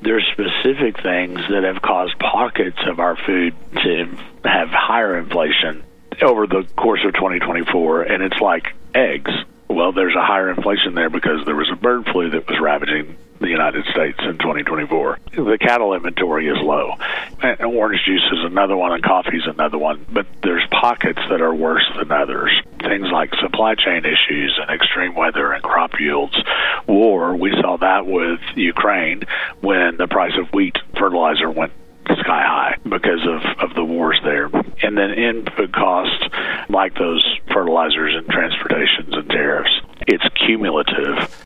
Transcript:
there's specific things that have caused pockets of our food to have higher inflation over the course of 2024, and it's like eggs. Well, there's a higher inflation there because there was a bird flu that was ravaging the United States in 2024. The cattle inventory is low. And orange juice is another one, and coffee is another one. But there's pockets that are worse than others. Things like supply chain issues and extreme weather and crop yields. War, we saw that with Ukraine when the price of wheat fertilizer went sky high because of the wars there. And then input costs like those fertilizers and transportations and tariffs. It's cumulative.